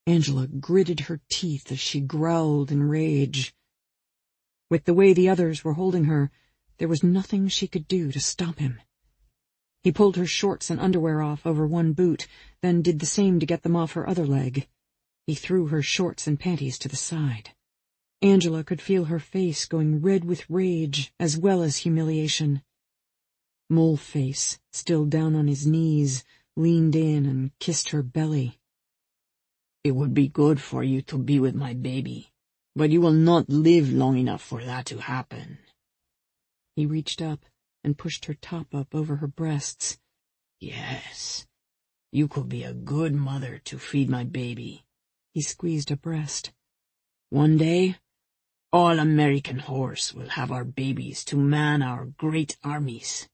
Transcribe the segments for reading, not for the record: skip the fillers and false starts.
Angela gritted her teeth as she growled in rage. With the way the others were holding her, there was nothing she could do to stop him. He pulled her shorts and underwear off over one boot, then did the same to get them off her other leg. He threw her shorts and panties to the side. Angela could feel her face going red with rage as well as humiliation. Moleface, still down on his knees, leaned in and kissed her belly. "It would be good for you to be with my baby, but you will not live long enough for that to happen." He reached up and pushed her top up over her breasts. "Yes, you could be a good mother to feed my baby." He squeezed a breast. "One day, all American whores will have our babies to man our great armies."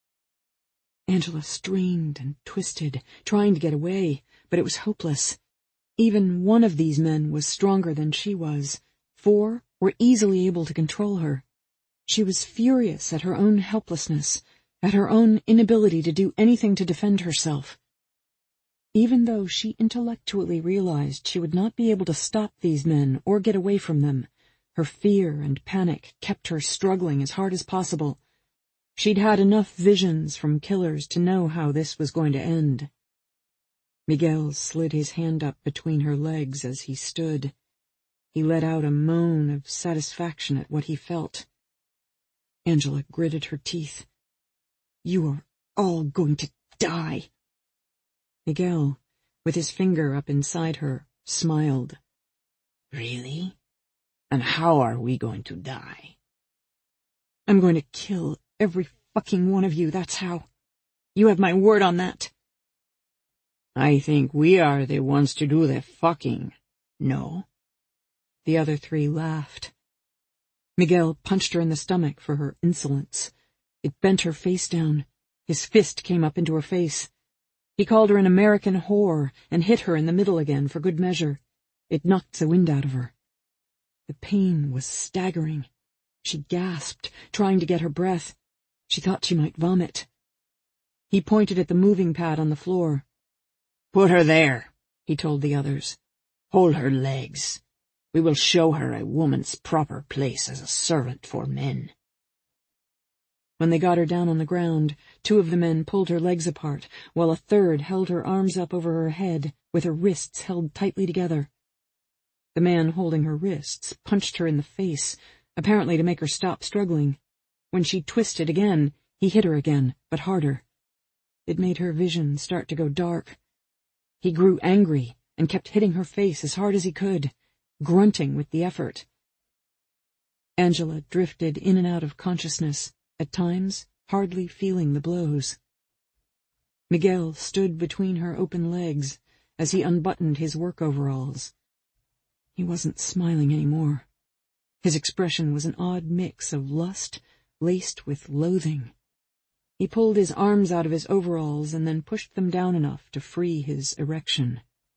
Angela strained and twisted, trying to get away, but it was hopeless. Even one of these men was stronger than she was. 4 were easily able to control her. She was furious at her own helplessness, at her own inability to do anything to defend herself. Even though she intellectually realized she would not be able to stop these men or get away from them, her fear and panic kept her struggling as hard as possible. She'd had enough visions from killers to know how this was going to end. Miguel slid his hand up between her legs as he stood. He let out a moan of satisfaction at what he felt. Angela gritted her teeth. "You are all going to die." Miguel, with his finger up inside her, smiled. "Really? And how are we going to die?" "I'm going to kill every fucking one of you, that's how. You have my word on that." "I think we are the ones to do the fucking, no?" The other 3 laughed. Miguel punched her in the stomach for her insolence. It bent her face down. His fist came up into her face. He called her an American whore and hit her in the middle again for good measure. It knocked the wind out of her. The pain was staggering. She gasped, trying to get her breath. She thought she might vomit. He pointed at the moving pad on the floor. "Put her there," he told the others. "Hold her legs. We will show her a woman's proper place as a servant for men." When they got her down on the ground, 2 of the men pulled her legs apart, while a 3rd held her arms up over her head, with her wrists held tightly together. The man holding her wrists punched her in the face, apparently to make her stop struggling. When she twisted again, he hit her again, but harder. It made her vision start to go dark. He grew angry and kept hitting her face as hard as he could, grunting with the effort. Angela drifted in and out of consciousness, at times hardly feeling the blows. Miguel stood between her open legs as he unbuttoned his work overalls. He wasn't smiling anymore. His expression was an odd mix of lust laced with loathing. He pulled his arms out of his overalls and then pushed them down enough to free his erection.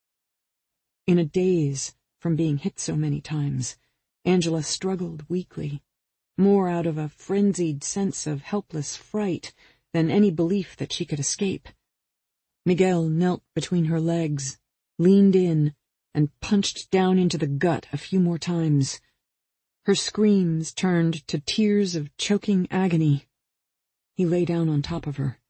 In a daze from being hit so many times, Angela struggled weakly, more out of a frenzied sense of helpless fright than any belief that she could escape. Miguel knelt between her legs, leaned in, and punched down into the gut a few more times. Her screams turned to tears of choking agony. He lay down on top of her.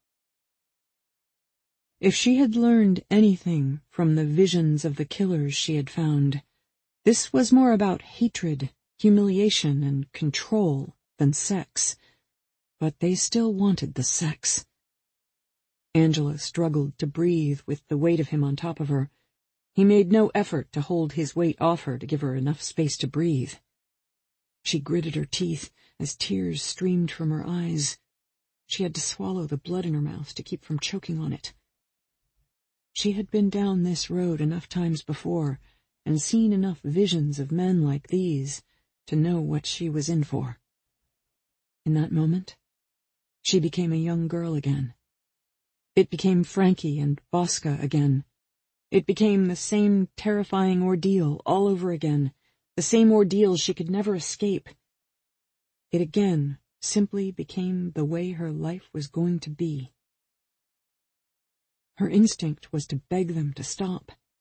If she had learned anything from the visions of the killers she had found, this was more about hatred, humiliation, and control than sex. But they still wanted the sex. Angela struggled to breathe with the weight of him on top of her. He made no effort to hold his weight off her to give her enough space to breathe. She gritted her teeth as tears streamed from her eyes. She had to swallow the blood in her mouth to keep from choking on it. She had been down this road enough times before and seen enough visions of men like these to know what she was in for. In that moment, she became a young girl again. It became Frankie and Bosca again. It became the same terrifying ordeal all over again, the same ordeal she could never escape. It again simply became the way her life was going to be. Her instinct was to beg them to stop.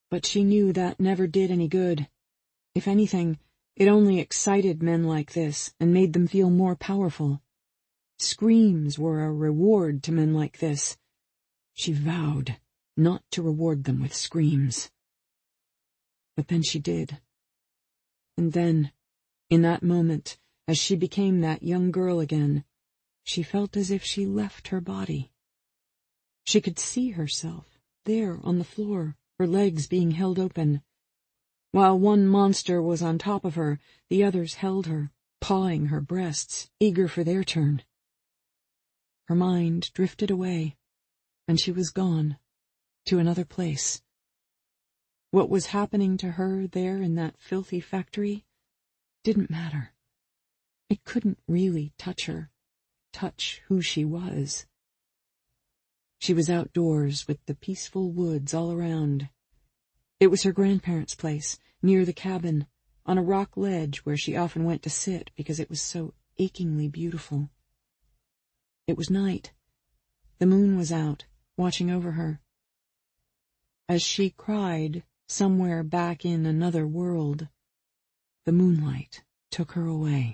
But she knew that never did any good. If anything, it only excited men like this and made them feel more powerful. Screams were a reward to men like this. She vowed not to reward them with screams. But then she did. And then, in that moment, as she became that young girl again, she felt as if she left her body. She could see herself, there on the floor, her legs being held open. While one monster was on top of her, the others held her, pawing her breasts, eager for their turn. Her mind drifted away, and she was gone, to another place. What was happening to her there in that filthy factory didn't matter. It couldn't really touch her, touch who she was. She was outdoors with the peaceful woods all around. It was her grandparents' place, near the cabin, on a rock ledge where she often went to sit because it was so achingly beautiful. It was night. The moon was out, watching over her. As she cried, somewhere back in another world, the moonlight took her away.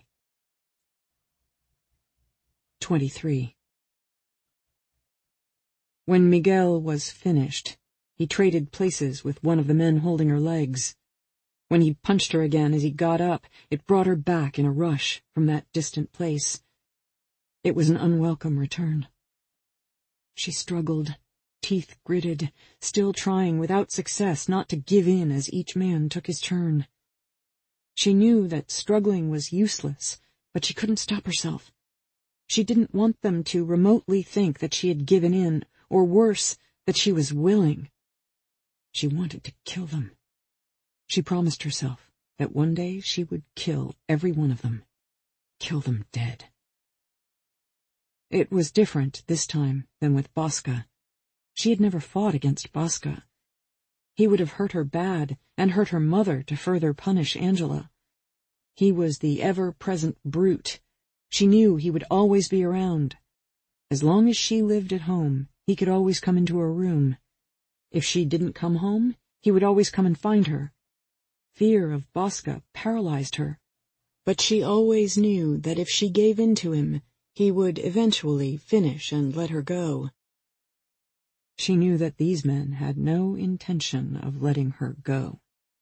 23. When Miguel was finished, he traded places with one of the men holding her legs. When he punched her again as he got up, it brought her back in a rush from that distant place. It was an unwelcome return. She struggled, teeth gritted, still trying without success not to give in as each man took his turn. She knew that struggling was useless, but she couldn't stop herself. She didn't want them to remotely think that she had given in, or worse, that she was willing. She wanted to kill them. She promised herself that one day she would kill every one of them, kill them dead. It was different this time than with Bosca. She had never fought against Bosca. He would have hurt her bad and hurt her mother to further punish Angela. He was the ever-present brute. She knew he would always be around. As long as she lived at home, he could always come into her room. If she didn't come home, he would always come and find her. Fear of Bosca paralyzed her, but she always knew that if she gave in to him, he would eventually finish and let her go. She knew that these men had no intention of letting her go.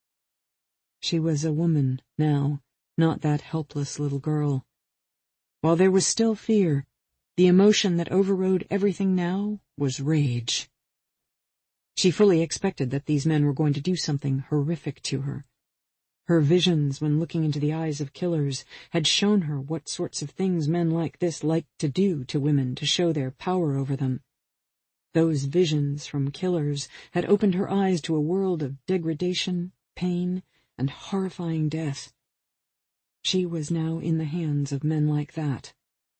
She was a woman now, not that helpless little girl. While there was still fear, the emotion that overrode everything now was rage. She fully expected that these men were going to do something horrific to her. Her visions when looking into the eyes of killers had shown her what sorts of things men like this liked to do to women to show their power over them. Those visions from killers had opened her eyes to a world of degradation, pain, and horrifying death. She was now in the hands of men like that.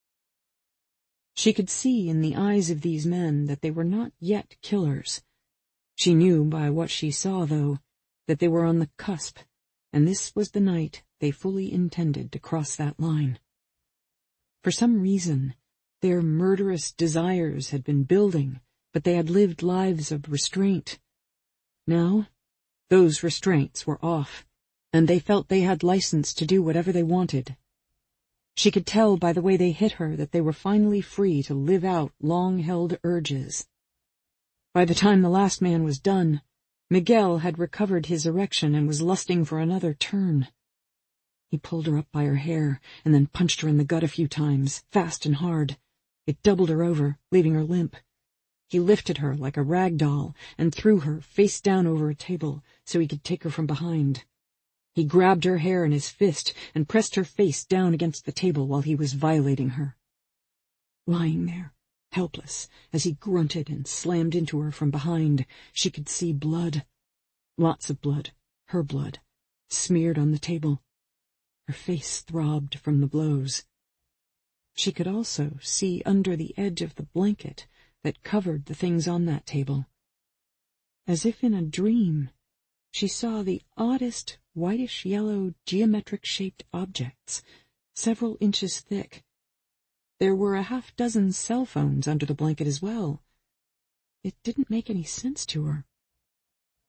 She could see in the eyes of these men that they were not yet killers. She knew by what she saw, though, that they were on the cusp, and this was the night they fully intended to cross that line. For some reason, their murderous desires had been building, but they had lived lives of restraint. Now, those restraints were off, and they felt they had license to do whatever they wanted. She could tell by the way they hit her that they were finally free to live out long-held urges. By the time the last man was done, Miguel had recovered his erection and was lusting for another turn. He pulled her up by her hair and then punched her in the gut a few times, fast and hard. It doubled her over, leaving her limp. He lifted her like a rag doll and threw her face down over a table so he could take her from behind. He grabbed her hair in his fist and pressed her face down against the table while he was violating her. Lying there, helpless, as he grunted and slammed into her from behind, she could see blood. Lots of blood, her blood, smeared on the table. Her face throbbed from the blows. She could also see under the edge of the blanket that covered the things on that table. As if in a dream, she saw the oddest whitish-yellow geometric-shaped objects, several inches thick. There were a half-dozen cell phones under the blanket as well. It didn't make any sense to her.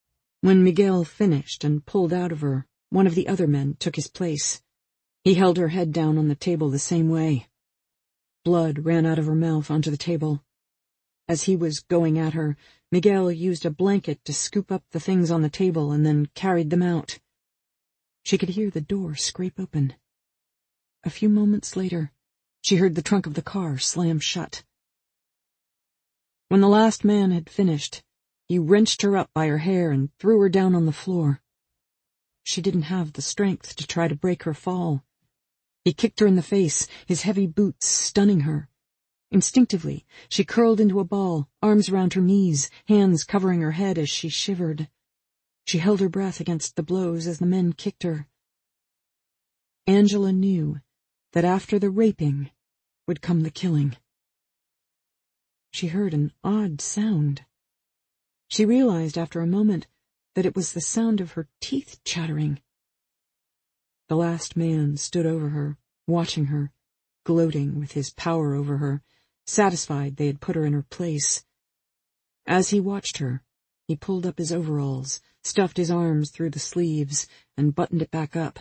When Miguel finished and pulled out of her, one of the other men took his place. He held her head down on the table the same way. Blood ran out of her mouth onto the table. As he was going at her, Miguel used a blanket to scoop up the things on the table and then carried them out. She could hear the door scrape open. A few moments later, she heard the trunk of the car slam shut. When the last man had finished, he wrenched her up by her hair and threw her down on the floor. She didn't have the strength to try to break her fall. He kicked her in the face, his heavy boots stunning her. Instinctively, she curled into a ball, arms around her knees, hands covering her head as she shivered. She held her breath against the blows as the men kicked her. Angela knew that after the raping would come the killing. She heard an odd sound. She realized after a moment that it was the sound of her teeth chattering. The last man stood over her, watching her, gloating with his power over her, satisfied they had put her in her place. As he watched her, he pulled up his overalls, stuffed his arms through the sleeves, and buttoned it back up.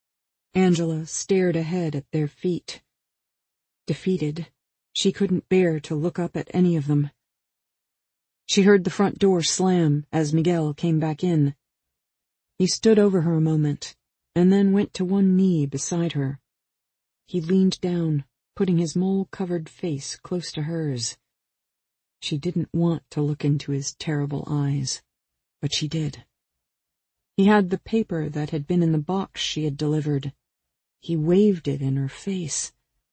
Angela stared ahead at their feet. Defeated, she couldn't bear to look up at any of them. She heard the front door slam as Miguel came back in. He stood over her a moment, and then went to one knee beside her. He leaned down, putting his mole-covered face close to hers. She didn't want to look into his terrible eyes, but she did. He had the paper that had been in the box she had delivered. He waved it in her face.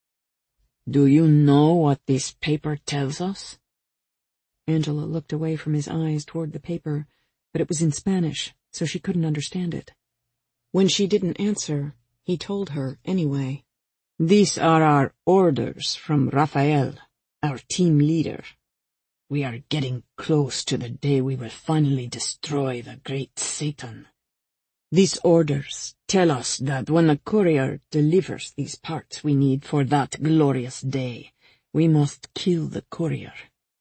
"Do you know what this paper tells us?" Angela looked away from his eyes toward the paper, but it was in Spanish, so she couldn't understand it. When she didn't answer, he told her anyway. "These are our orders from Rafael, our team leader. We are getting close to the day we will finally destroy the great Satan. These orders tell us that when the courier delivers these parts we need for that glorious day, we must kill the courier.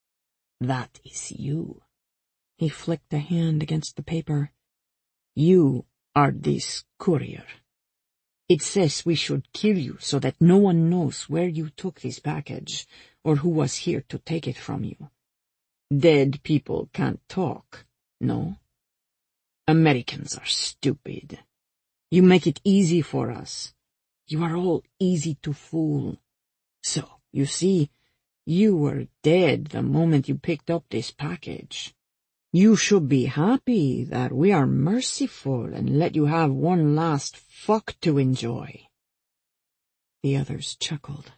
That is you." He flicked a hand against the paper. "You are this courier. It says we should kill you so that no one knows where you took this package or who was here to take it from you. Dead people can't talk, no? Americans are stupid. You make it easy for us. You are all easy to fool. So, you see, you were dead the moment you picked up this package. You should be happy that we are merciful and let you have one last fuck to enjoy." The others chuckled.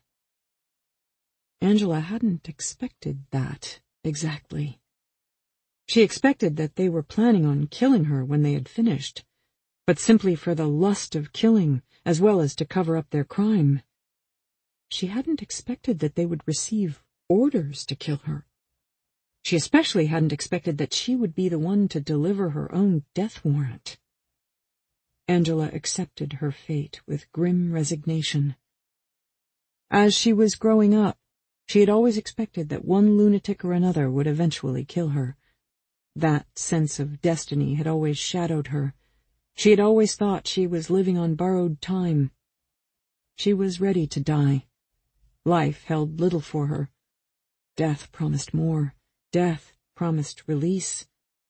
Angela hadn't expected that exactly. She expected that they were planning on killing her when they had finished, but simply for the lust of killing as well as to cover up their crime. She hadn't expected that they would receive orders to kill her. She especially hadn't expected that she would be the one to deliver her own death warrant. Angela accepted her fate with grim resignation. As she was growing up, she had always expected that one lunatic or another would eventually kill her. That sense of destiny had always shadowed her. She had always thought she was living on borrowed time. She was ready to die. Life held little for her. Death promised more. Death promised release.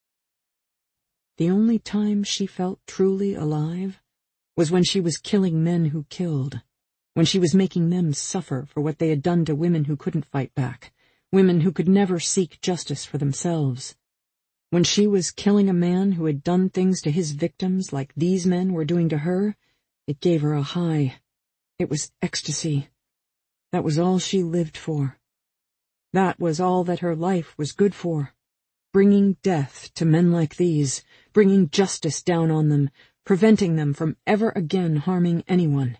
The only time she felt truly alive was when she was killing men who killed, when she was making them suffer for what they had done to women who couldn't fight back, women who could never seek justice for themselves. When she was killing a man who had done things to his victims like these men were doing to her, it gave her a high. It was ecstasy. That was all she lived for. That was all that her life was good for. Bringing death to men like these, bringing justice down on them, preventing them from ever again harming anyone.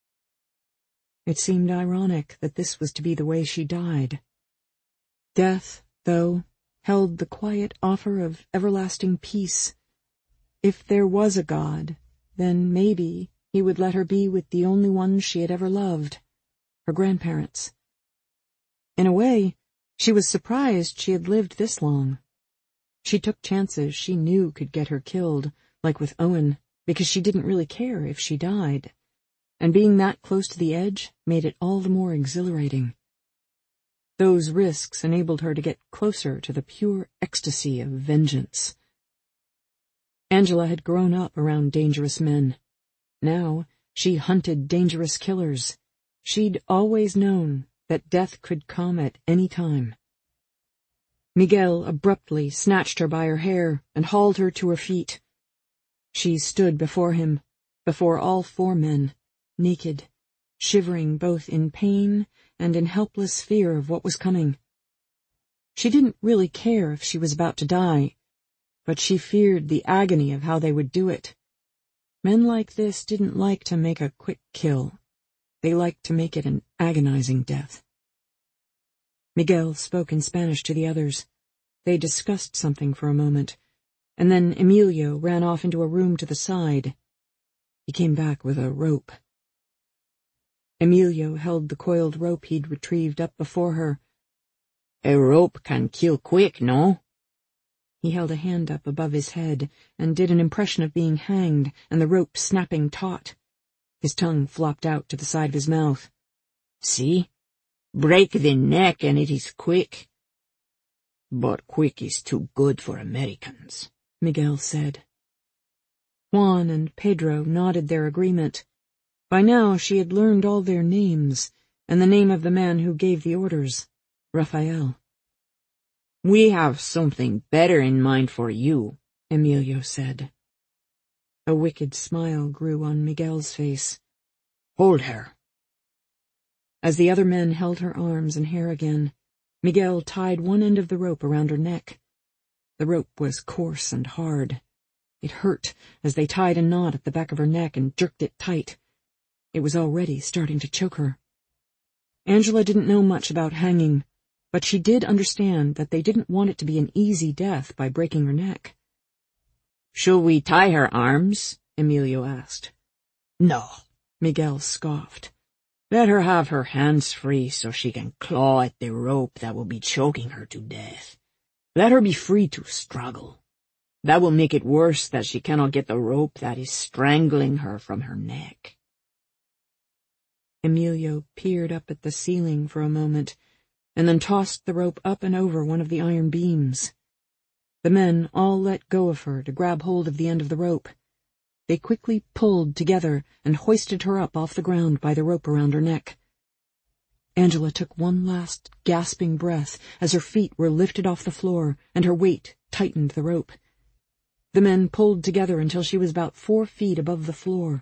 It seemed ironic that this was to be the way she died. Death, though, held the quiet offer of everlasting peace. If there was a God, then maybe he would let her be with the only ones she had ever loved, her grandparents. In a way, she was surprised she had lived this long. She took chances she knew could get her killed, like with Owen, because she didn't really care if she died. And being that close to the edge made it all the more exhilarating. Those risks enabled her to get closer to the pure ecstasy of vengeance. Angela had grown up around dangerous men. Now she hunted dangerous killers. She'd always known that death could come at any time. Miguel abruptly snatched her by her hair and hauled her to her feet. She stood before him, before all four men, naked, shivering both in pain and in helpless fear of what was coming. She didn't really care if she was about to die, but she feared the agony of how they would do it. Men like this didn't like to make a quick kill. They liked to make it an agonizing death. Miguel spoke in Spanish to the others. They discussed something for a moment, and then Emilio ran off into a room to the side. He came back with a rope. Emilio held the coiled rope he'd retrieved up before her. A rope can kill quick, no? He held a hand up above his head and did an impression of being hanged and the rope snapping taut. His tongue flopped out to the side of his mouth. See? Break the neck and it is quick. But quick is too good for Americans, Miguel said. Juan and Pedro nodded their agreement. By now she had learned all their names, and the name of the man who gave the orders, Rafael. We have something better in mind for you, Emilio said. A wicked smile grew on Miguel's face. Hold her. As the other men held her arms and hair again, Miguel tied one end of the rope around her neck. The rope was coarse and hard. It hurt as they tied a knot at the back of her neck and jerked it tight. It was already starting to choke her. Angela didn't know much about hanging, but she did understand that they didn't want it to be an easy death by breaking her neck. Shall we tie her arms? Emilio asked. No, Miguel scoffed. Let her have her hands free so she can claw at the rope that will be choking her to death. Let her be free to struggle. That will make it worse that she cannot get the rope that is strangling her from her neck. Emilio peered up at the ceiling for a moment, and then tossed the rope up and over one of the iron beams. The men all let go of her to grab hold of the end of the rope. They quickly pulled together and hoisted her up off the ground by the rope around her neck. Angela took one last gasping breath as her feet were lifted off the floor and her weight tightened the rope. The men pulled together until she was about 4 feet above the floor.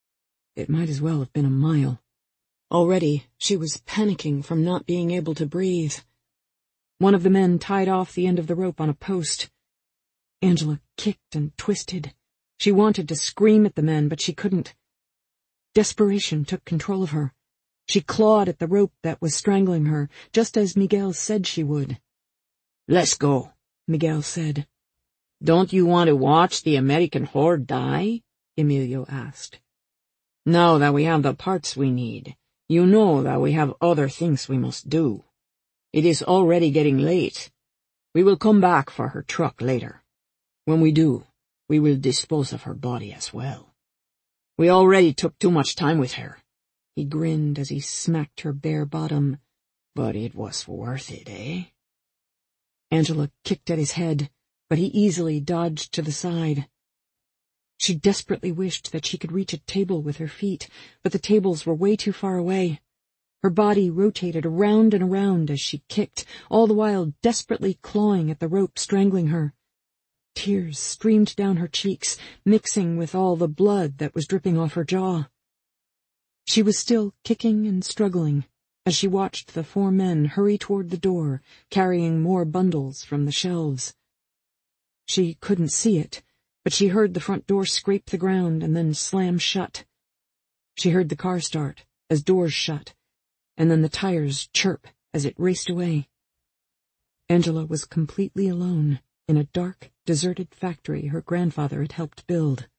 It might as well have been a mile. Already she was panicking from not being able to breathe. One of the men tied off the end of the rope on a post. Angela kicked and twisted. She wanted to scream at the men, but she couldn't. Desperation took control of her. She clawed at the rope that was strangling her, just as Miguel said she would. Let's go, Miguel said. Don't you want to watch the American horde die? Emilio asked. Now that we have the parts we need, you know that we have other things we must do. It is already getting late. We will come back for her truck later. When we do, we will dispose of her body as well. We already took too much time with her. He grinned as he smacked her bare bottom. But it was worth it, eh? Angela kicked at his head, but he easily dodged to the side. She desperately wished that she could reach a table with her feet, but the tables were way too far away. Her body rotated around and around as she kicked, all the while desperately clawing at the rope strangling her. Tears streamed down her cheeks, mixing with all the blood that was dripping off her jaw. She was still kicking and struggling as she watched the 4 men hurry toward the door, carrying more bundles from the shelves. She couldn't see it, but she heard the front door scrape the ground and then slam shut. She heard the car start as doors shut, and then the tires chirp as it raced away. Angela was completely alone in a dark, deserted factory her grandfather had helped build.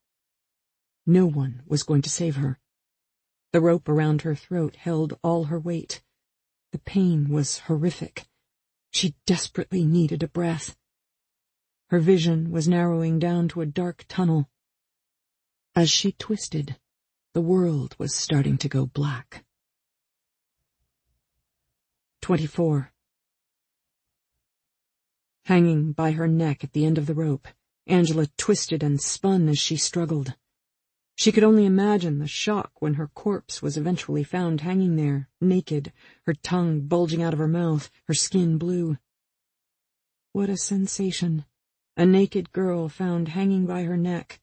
No one was going to save her. The rope around her throat held all her weight. The pain was horrific. She desperately needed a breath. Her vision was narrowing down to a dark tunnel. As she twisted, the world was starting to go black. 24. Hanging by her neck at the end of the rope, Angela twisted and spun as she struggled. She could only imagine the shock when her corpse was eventually found hanging there, naked, her tongue bulging out of her mouth, her skin blue. What a sensation. A naked girl found hanging by her neck.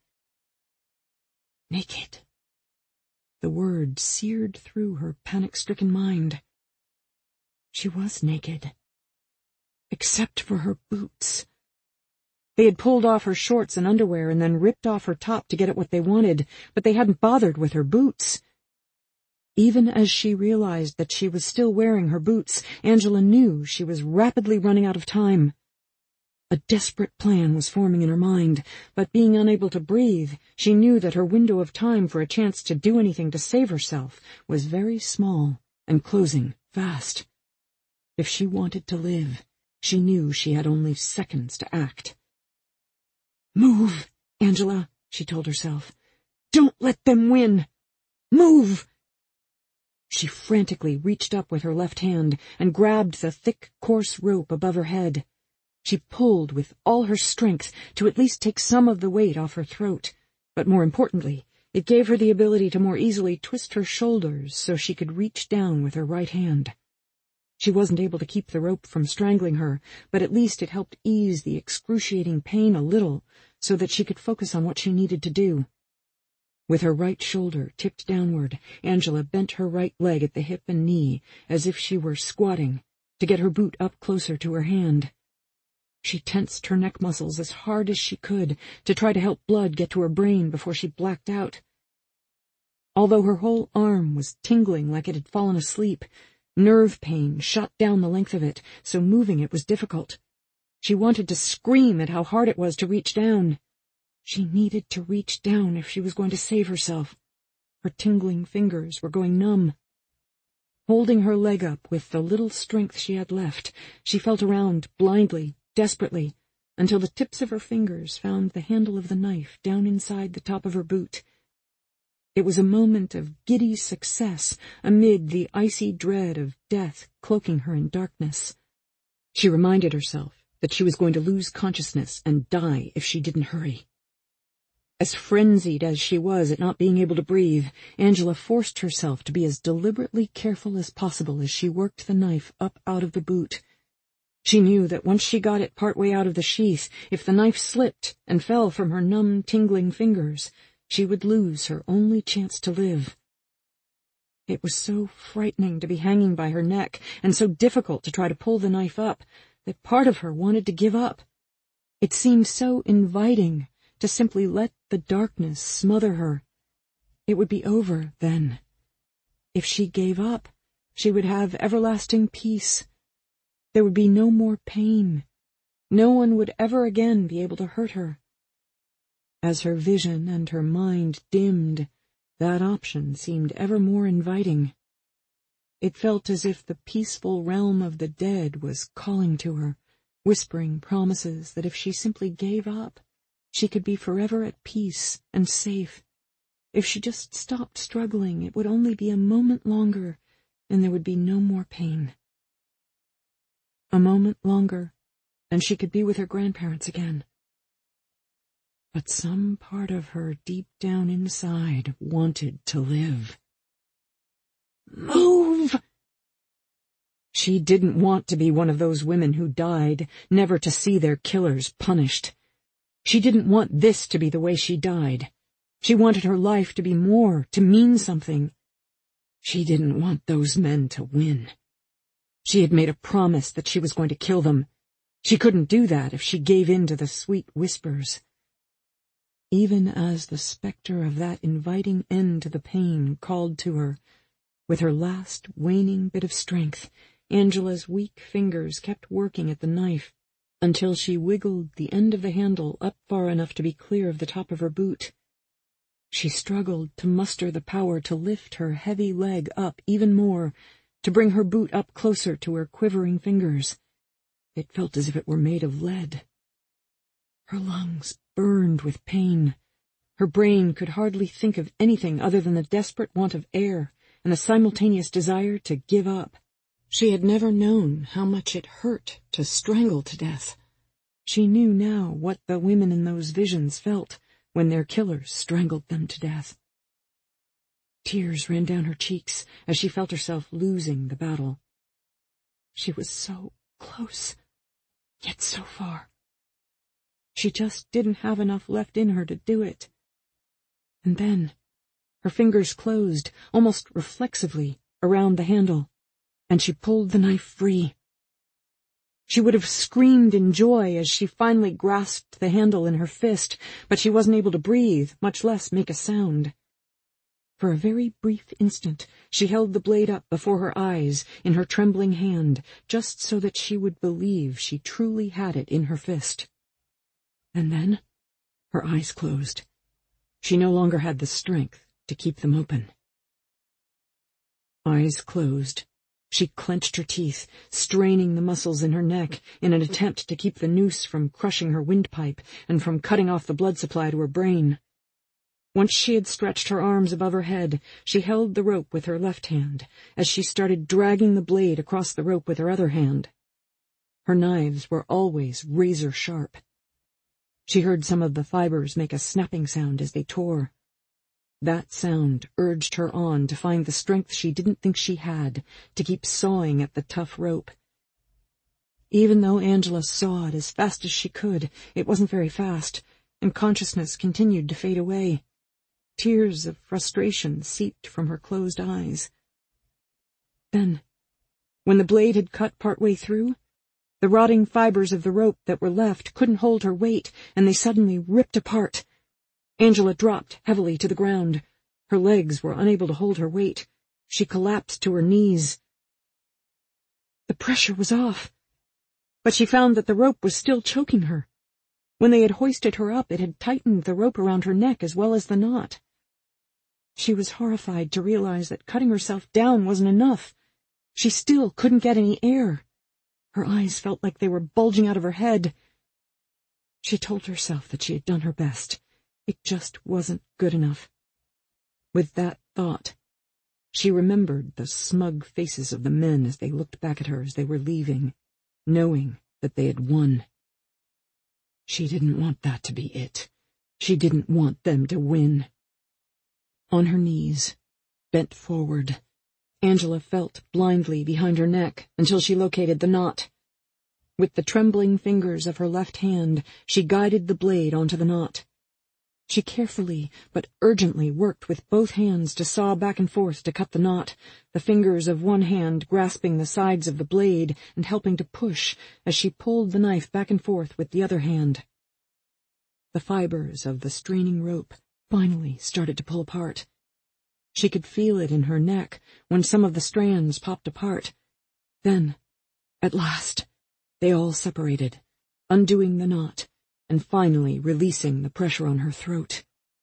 Naked. The word seared through her panic-stricken mind. She was naked. Except for her boots. They had pulled off her shorts and underwear and then ripped off her top to get at what they wanted, but they hadn't bothered with her boots. Even as she realized that she was still wearing her boots, Angela knew she was rapidly running out of time. A desperate plan was forming in her mind, but being unable to breathe, she knew that her window of time for a chance to do anything to save herself was very small and closing fast. If she wanted to live, she knew she had only seconds to act. "Move, Angela," she told herself. "Don't let them win. Move!" She frantically reached up with her left hand and grabbed the thick, coarse rope above her head. She pulled with all her strength to at least take some of the weight off her throat, but more importantly, it gave her the ability to more easily twist her shoulders so she could reach down with her right hand. She wasn't able to keep the rope from strangling her, but at least it helped ease the excruciating pain a little so that she could focus on what she needed to do. With her right shoulder tipped downward, Angela bent her right leg at the hip and knee as if she were squatting to get her boot up closer to her hand. She tensed her neck muscles as hard as she could to try to help blood get to her brain before she blacked out. Although her whole arm was tingling like it had fallen asleep, nerve pain shot down the length of it, so moving it was difficult. She wanted to scream at how hard it was to reach down. She needed to reach down if she was going to save herself. Her tingling fingers were going numb. Holding her leg up with the little strength she had left, she felt around blindly, desperately, until the tips of her fingers found the handle of the knife down inside the top of her boot. It was a moment of giddy success amid the icy dread of death cloaking her in darkness. She reminded herself that she was going to lose consciousness and die if she didn't hurry. As frenzied as she was at not being able to breathe, Angela forced herself to be as deliberately careful as possible as she worked the knife up out of the boot. She knew that once she got it part way out of the sheath, if the knife slipped and fell from her numb, tingling fingers, she would lose her only chance to live. It was so frightening to be hanging by her neck, and so difficult to try to pull the knife up, that part of her wanted to give up. It seemed so inviting to simply let the darkness smother her. It would be over then. If she gave up, she would have everlasting peace. There would be no more pain. No one would ever again be able to hurt her. As her vision and her mind dimmed, that option seemed ever more inviting. It felt as if the peaceful realm of the dead was calling to her, whispering promises that if she simply gave up, she could be forever at peace and safe. If she just stopped struggling, it would only be a moment longer, and there would be no more pain. A moment longer, and she could be with her grandparents again. But some part of her deep down inside wanted to live. Move! She didn't want to be one of those women who died, never to see their killers punished. She didn't want this to be the way she died. She wanted her life to be more, to mean something. She didn't want those men to win. She had made a promise that she was going to kill them. She couldn't do that if she gave in to the sweet whispers. Even as the specter of that inviting end to the pain called to her, with her last waning bit of strength, Angela's weak fingers kept working at the knife until she wiggled the end of the handle up far enough to be clear of the top of her boot. She struggled to muster the power to lift her heavy leg up even more, to bring her boot up closer to her quivering fingers. It felt as if it were made of lead. Her lungs burned with pain. Her brain could hardly think of anything other than the desperate want of air and the simultaneous desire to give up. She had never known how much it hurt to strangle to death. She knew now what the women in those visions felt when their killers strangled them to death. Tears ran down her cheeks as she felt herself losing the battle. She was so close, yet so far. She just didn't have enough left in her to do it. And then, her fingers closed, almost reflexively, around the handle, and she pulled the knife free. She would have screamed in joy as she finally grasped the handle in her fist, but she wasn't able to breathe, much less make a sound. For a very brief instant, she held the blade up before her eyes in her trembling hand, just so that she would believe she truly had it in her fist. And then, her eyes closed. She no longer had the strength to keep them open. Eyes closed. She clenched her teeth, straining the muscles in her neck in an attempt to keep the noose from crushing her windpipe and from cutting off the blood supply to her brain. Once she had stretched her arms above her head, she held the rope with her left hand as she started dragging the blade across the rope with her other hand. Her knives were always razor sharp. She heard some of the fibers make a snapping sound as they tore. That sound urged her on to find the strength she didn't think she had, to keep sawing at the tough rope. Even though Angela sawed as fast as she could, it wasn't very fast, and consciousness continued to fade away. Tears of frustration seeped from her closed eyes. Then, when the blade had cut partway through, the rotting fibers of the rope that were left couldn't hold her weight, and they suddenly ripped apart. Angela dropped heavily to the ground. Her legs were unable to hold her weight. She collapsed to her knees. The pressure was off, but she found that the rope was still choking her. When they had hoisted her up, it had tightened the rope around her neck as well as the knot. She was horrified to realize that cutting herself down wasn't enough. She still couldn't get any air. Her eyes felt like they were bulging out of her head. She told herself that she had done her best. It just wasn't good enough. With that thought, she remembered the smug faces of the men as they looked back at her as they were leaving, knowing that they had won. She didn't want that to be it. She didn't want them to win. On her knees, bent forward, Angela felt blindly behind her neck until she located the knot. With the trembling fingers of her left hand, she guided the blade onto the knot. She carefully but urgently worked with both hands to saw back and forth to cut the knot, the fingers of one hand grasping the sides of the blade and helping to push as she pulled the knife back and forth with the other hand. The fibers of the straining rope finally started to pull apart. She could feel it in her neck when some of the strands popped apart. Then, at last, they all separated, undoing the knot, and finally releasing the pressure on her throat.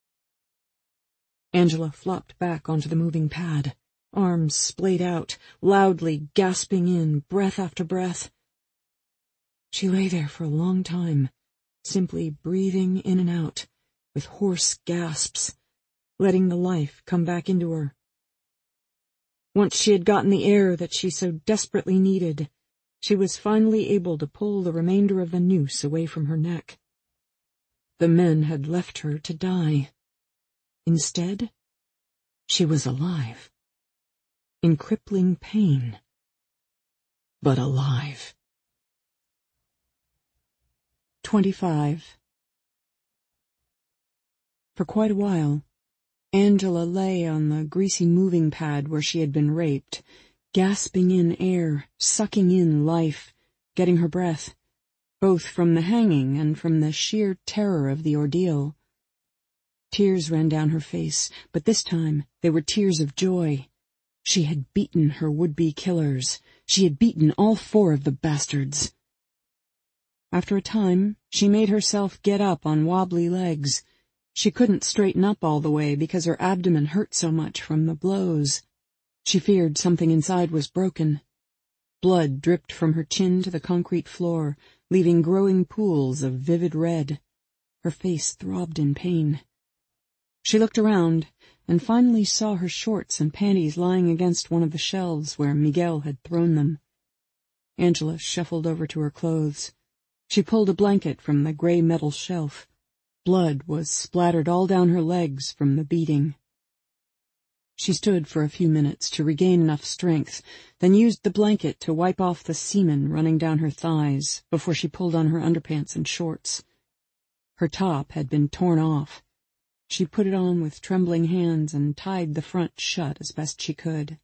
Angela flopped back onto the moving pad, arms splayed out, loudly gasping in breath after breath. She lay there for a long time, simply breathing in and out, with hoarse gasps, letting the life come back into her. Once she had gotten the air that she so desperately needed, she was finally able to pull the remainder of the noose away from her neck. The men had left her to die. Instead, she was alive. In crippling pain, but alive. 25. For quite a while, Angela lay on the greasy moving pad where she had been raped, gasping in air, sucking in life, getting her breath, both from the hanging and from the sheer terror of the ordeal. Tears ran down her face, but this time they were tears of joy. She had beaten her would-be killers. She had beaten all 4 of the bastards. After a time, she made herself get up on wobbly legs. She couldn't straighten up all the way because her abdomen hurt so much from the blows. She feared something inside was broken. Blood dripped from her chin to the concrete floor, leaving growing pools of vivid red. Her face throbbed in pain. She looked around and finally saw her shorts and panties lying against one of the shelves where Miguel had thrown them. Angela shuffled over to her clothes. She pulled a blanket from the gray metal shelf. Blood was splattered all down her legs from the beating. She stood for a few minutes to regain enough strength, then used the blanket to wipe off the semen running down her thighs before she pulled on her underpants and shorts. Her top had been torn off. She put it on with trembling hands and tied the front shut as best she could.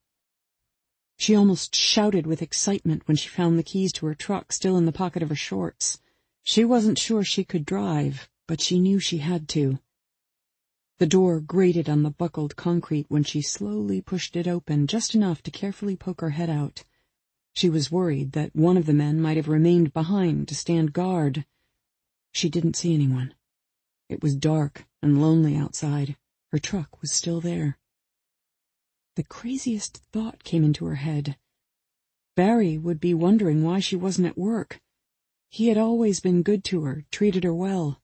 She almost shouted with excitement when she found the keys to her truck still in the pocket of her shorts. She wasn't sure she could drive, but she knew she had to. The door grated on the buckled concrete when she slowly pushed it open, just enough to carefully poke her head out. She was worried that one of the men might have remained behind to stand guard. She didn't see anyone. It was dark and lonely outside. Her truck was still there. The craziest thought came into her head. Barry would be wondering why she wasn't at work. He had always been good to her, treated her well.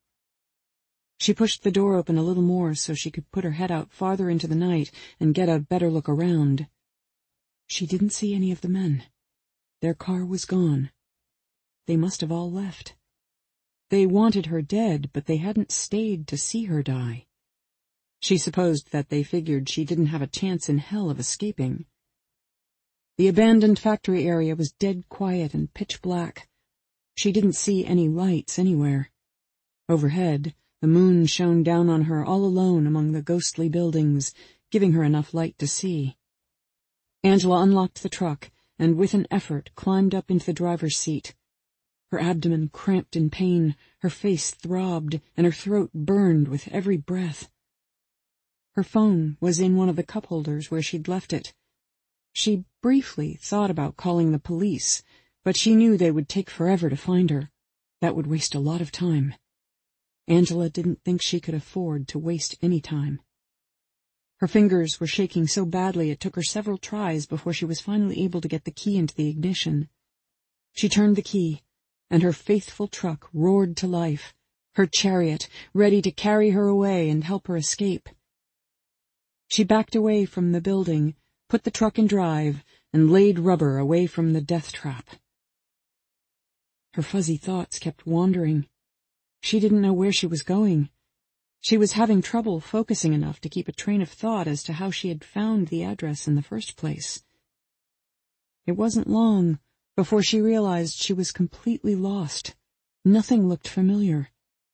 She pushed the door open a little more so she could put her head out farther into the night and get a better look around. She didn't see any of the men. Their car was gone. They must have all left. They wanted her dead, but they hadn't stayed to see her die. She supposed that they figured she didn't have a chance in hell of escaping. The abandoned factory area was dead quiet and pitch black. She didn't see any lights anywhere. Overhead, the moon shone down on her all alone among the ghostly buildings, giving her enough light to see. Angela unlocked the truck and with an effort climbed up into the driver's seat. Her abdomen cramped in pain, her face throbbed, and her throat burned with every breath. Her phone was in one of the cup holders where she'd left it. She briefly thought about calling the police, but she knew they would take forever to find her. That would waste a lot of time. Angela didn't think she could afford to waste any time. Her fingers were shaking so badly it took her several tries before she was finally able to get the key into the ignition. She turned the key, and her faithful truck roared to life, her chariot ready to carry her away and help her escape. She backed away from the building, put the truck in drive, and laid rubber away from the death trap. Her fuzzy thoughts kept wandering. She didn't know where she was going. She was having trouble focusing enough to keep a train of thought as to how she had found the address in the first place. It wasn't long before she realized she was completely lost. Nothing looked familiar.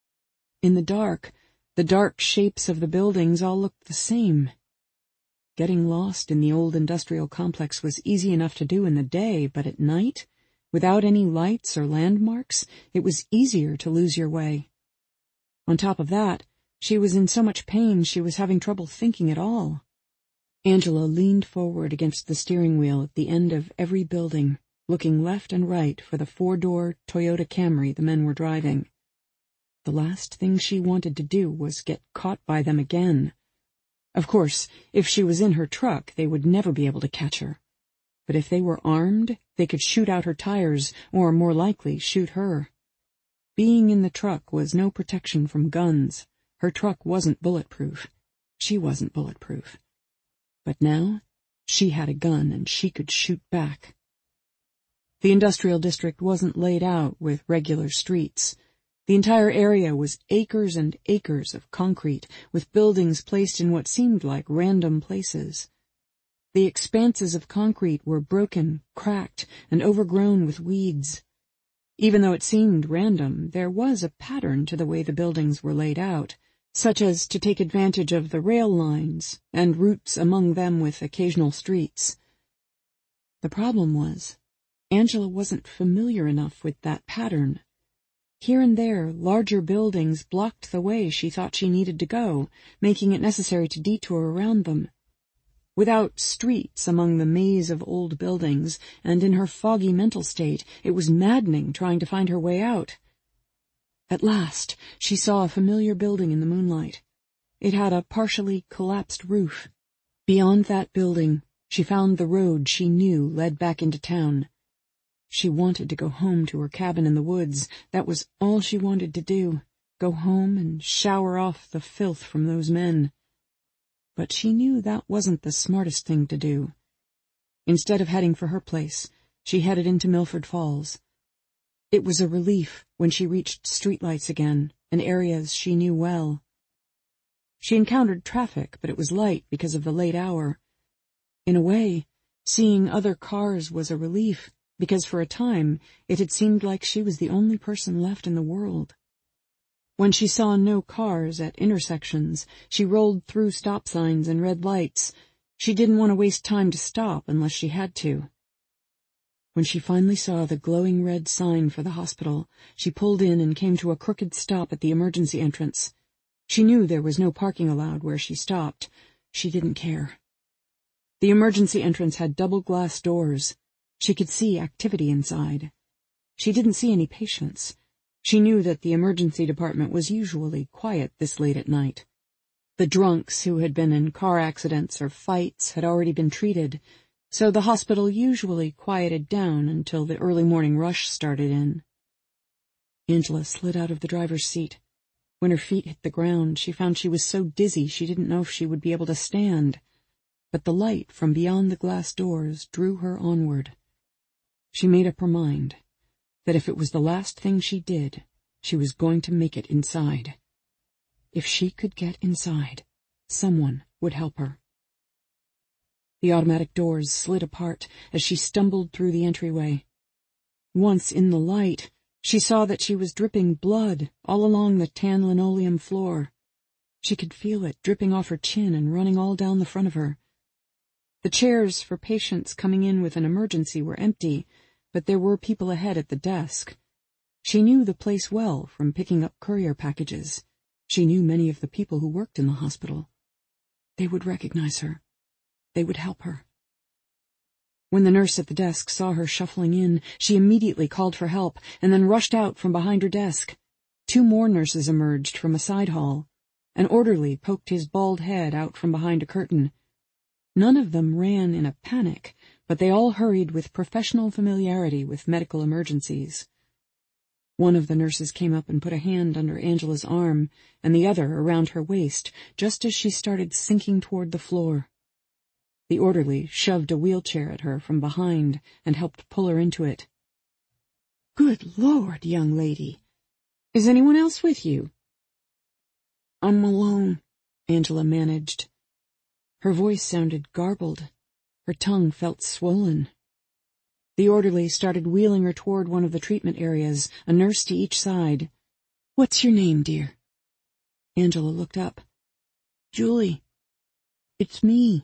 In the dark shapes of the buildings all looked the same. Getting lost in the old industrial complex was easy enough to do in the day, but at night, without any lights or landmarks, it was easier to lose your way. On top of that, she was in so much pain she was having trouble thinking at all. Angela leaned forward against the steering wheel at the end of every building, looking left and right for the four-door Toyota Camry the men were driving. The last thing she wanted to do was get caught by them again. Of course, if she was in her truck, they would never be able to catch her. But if they were armed, they could shoot out her tires, or more likely, shoot her. Being in the truck was no protection from guns. Her truck wasn't bulletproof. She wasn't bulletproof. But now, she had a gun and she could shoot back. The industrial district wasn't laid out with regular streets. The entire area was acres and acres of concrete, with buildings placed in what seemed like random places. The expanses of concrete were broken, cracked, and overgrown with weeds. Even though it seemed random, there was a pattern to the way the buildings were laid out, such as to take advantage of the rail lines and routes among them with occasional streets. The problem was, Angela wasn't familiar enough with that pattern. Here and there, larger buildings blocked the way she thought she needed to go, making it necessary to detour around them. Without streets among the maze of old buildings, and in her foggy mental state, it was maddening trying to find her way out. At last, she saw a familiar building in the moonlight. It had a partially collapsed roof. Beyond that building, she found the road she knew led back into town. She wanted to go home to her cabin in the woods. That was all she wanted to do. go home and shower off the filth from those men. But she knew that wasn't the smartest thing to do. Instead of heading for her place, she headed into Milford Falls. It was a relief when she reached streetlights again and areas she knew well. She encountered traffic, but it was light because of the late hour. In a way, seeing other cars was a relief, because for a time it had seemed like she was the only person left in the world. When she saw no cars at intersections, she rolled through stop signs and red lights. She didn't want to waste time to stop unless she had to. When she finally saw the glowing red sign for the hospital, she pulled in and came to a crooked stop at the emergency entrance. She knew there was no parking allowed where she stopped. She didn't care. The emergency entrance had double glass doors. She could see activity inside. She didn't see any patients. She knew that the emergency department was usually quiet this late at night. The drunks who had been in car accidents or fights had already been treated, so the hospital usually quieted down until the early morning rush started in. Angela slid out of the driver's seat. When her feet hit the ground, she found she was so dizzy she didn't know if she would be able to stand. But the light from beyond the glass doors drew her onward. She made up her mind that if it was the last thing she did, she was going to make it inside. If she could get inside, someone would help her. The automatic doors slid apart as she stumbled through the entryway. Once in the light, she saw that she was dripping blood all along the tan linoleum floor. She could feel it dripping off her chin and running all down the front of her. The chairs for patients coming in with an emergency were empty, but there were people ahead at the desk. She knew the place well from picking up courier packages. She knew many of the people who worked in the hospital. They would recognize her. They would help her. When the nurse at the desk saw her shuffling in, she immediately called for help and then rushed out from behind her desk. 2 more nurses emerged from a side hall. An orderly poked his bald head out from behind a curtain. None of them ran in a panic, but they all hurried with professional familiarity with medical emergencies. One of the nurses came up and put a hand under Angela's arm and the other around her waist just as she started sinking toward the floor. The orderly shoved a wheelchair at her from behind and helped pull her into it. "Good Lord, young lady. Is anyone else with you?" "I'm alone," Angela managed. Her voice sounded garbled. Her tongue felt swollen. The orderly started wheeling her toward one of the treatment areas, a nurse to each side. "What's your name, dear?" Angela looked up. "Julie. It's me."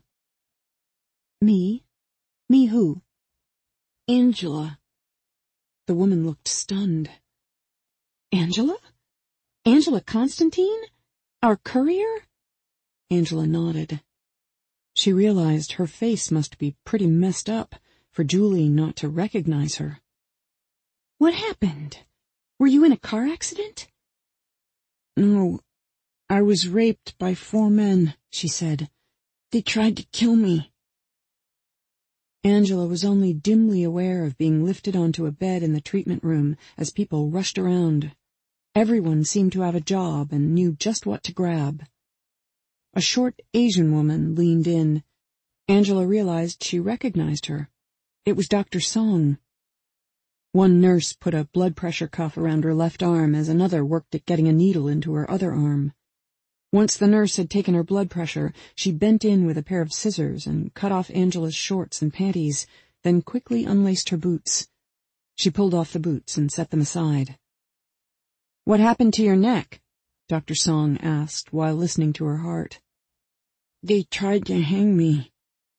"Me? Me who?" "Angela." The woman looked stunned. "Angela? Angela Constantine? Our courier?" Angela nodded. She realized her face must be pretty messed up for Julie not to recognize her. "What happened? Were you in a car accident?" "No, I was raped by 4 men," she said. "They tried to kill me." Angela was only dimly aware of being lifted onto a bed in the treatment room as people rushed around. Everyone seemed to have a job and knew just what to grab. A short Asian woman leaned in. Angela realized she recognized her. It was Dr. Song. One nurse put a blood pressure cuff around her left arm as another worked at getting a needle into her other arm. Once the nurse had taken her blood pressure, she bent in with a pair of scissors and cut off Angela's shorts and panties, then quickly unlaced her boots. She pulled off the boots and set them aside. "What happened to your neck?" Dr. Song asked while listening to her heart. "They tried to hang me."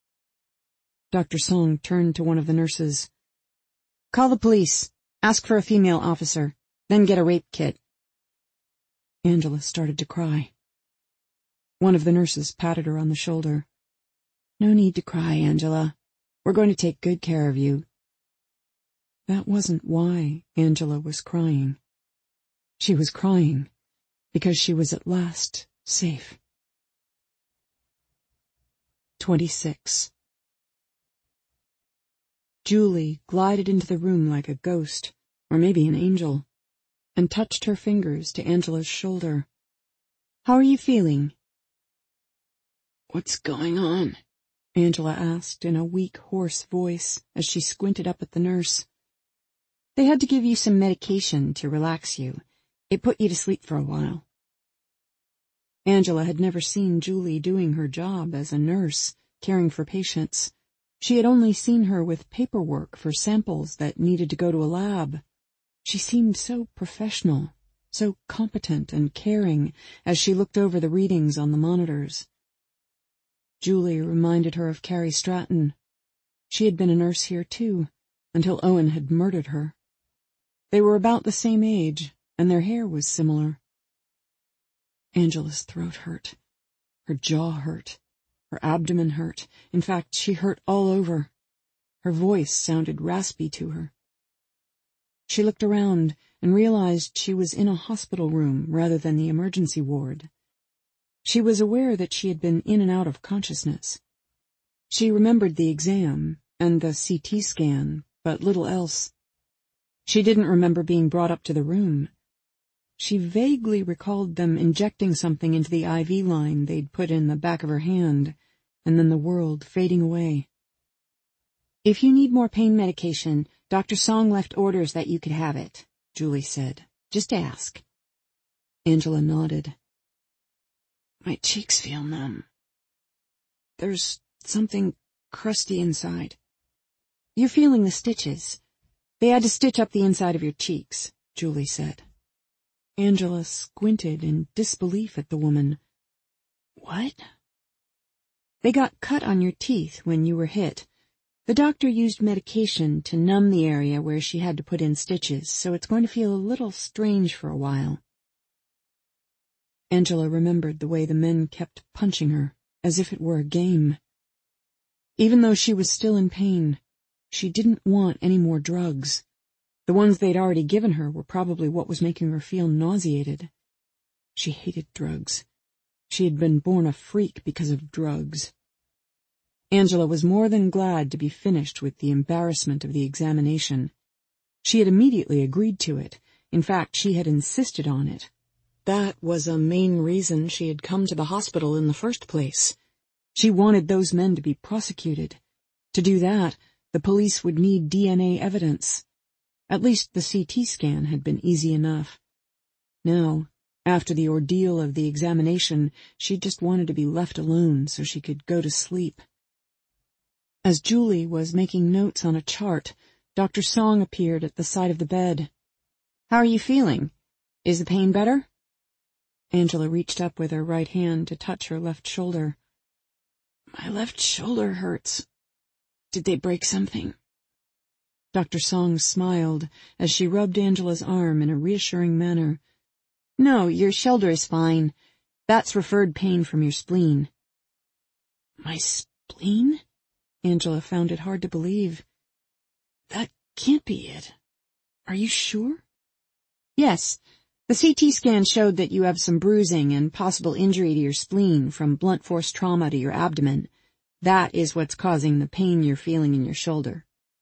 Dr. Song turned to one of the nurses. "Call the police. Ask for a female officer. Then get a rape kit." Angela started to cry. One of the nurses patted her on the shoulder. "No need to cry, Angela. We're going to take good care of you." That wasn't why Angela was crying. She was crying because she was at last safe. 26. Julie glided into the room like a ghost, or maybe an angel. and touched her fingers to Angela's shoulder. "How are you feeling?" "What's going on?" Angela asked in a weak, hoarse voice as she squinted up at the nurse. "They had to give you some medication to relax you. It put you to sleep for a while." Angela had never seen Julie doing her job as a nurse, caring for patients. She had only seen her with paperwork for samples that needed to go to a lab. She seemed so professional, so competent and caring as she looked over the readings on the monitors. Julie reminded her of Carrie Stratton. She had been a nurse here too, until Owen had murdered her. They were about the same age, and their hair was similar. Angela's throat hurt. Her jaw hurt. Her abdomen hurt. In fact, she hurt all over. Her voice sounded raspy to her. She looked around and realized she was in a hospital room rather than the emergency ward. She was aware that she had been in and out of consciousness. She remembered the exam and the CT scan, but little else. She didn't remember being brought up to the room. She vaguely recalled them injecting something into the IV line they'd put in the back of her hand, and then the world fading away. "If you need more pain medication, Dr. Song left orders that you could have it," Julie said. "Just ask." Angela nodded. "My cheeks feel numb. There's something crusty inside." "You're feeling the stitches. They had to stitch up the inside of your cheeks," Julie said. Angela squinted in disbelief at the woman. "What?" "They got cut on your teeth when you were hit. The doctor used medication to numb the area where she had to put in stitches, so it's going to feel a little strange for a while." Angela remembered the way the men kept punching her, as if it were a game. Even though she was still in pain, she didn't want any more drugs. The ones they'd already given her were probably what was making her feel nauseated. She hated drugs. She had been born a freak because of drugs. Angela was more than glad to be finished with the embarrassment of the examination. She had immediately agreed to it. In fact, she had insisted on it. That was a main reason she had come to the hospital in the first place. She wanted those men to be prosecuted. To do that, the police would need DNA evidence. At least the CT scan had been easy enough. Now, after the ordeal of the examination, she just wanted to be left alone so she could go to sleep. As Julie was making notes on a chart, Dr. Song appeared at the side of the bed. "How are you feeling? Is the pain better?" Angela reached up with her right hand to touch her left shoulder. "My left shoulder hurts. Did they break something?" Dr. Song smiled as she rubbed Angela's arm in a reassuring manner. "No, your shoulder is fine. That's referred pain from your spleen." "My spleen?" Angela found it hard to believe. "That can't be it. Are you sure?" "Yes. The CT scan showed that you have some bruising and possible injury to your spleen from blunt force trauma to your abdomen. That is what's causing the pain you're feeling in your shoulder."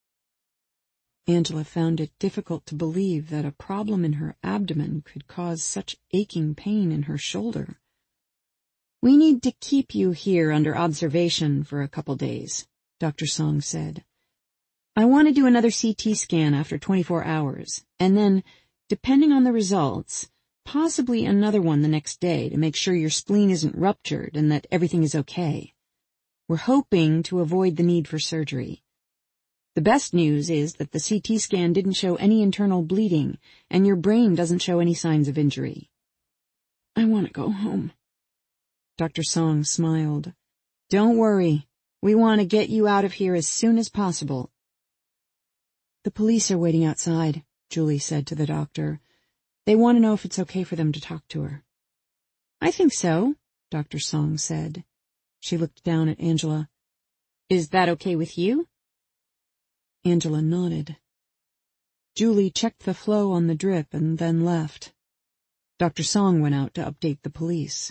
Angela found it difficult to believe that a problem in her abdomen could cause such aching pain in her shoulder. "We need to keep you here under observation for a couple days," Dr. Song said. "I want to do another CT scan after 24 hours, and then, depending on the results, possibly another one the next day to make sure your spleen isn't ruptured and that everything is okay. We're hoping to avoid the need for surgery. The best news is that the CT scan didn't show any internal bleeding, and your brain doesn't show any signs of injury." "I want to go home." Dr. Song smiled. "Don't worry. We want to get you out of here as soon as possible." "The police are waiting outside," Julie said to the doctor. "They want to know if it's okay for them to talk to her." "I think so," Dr. Song said. She looked down at Angela. "Is that okay with you?" Angela nodded. Julie checked the flow on the drip and then left. Dr. Song went out to update the police.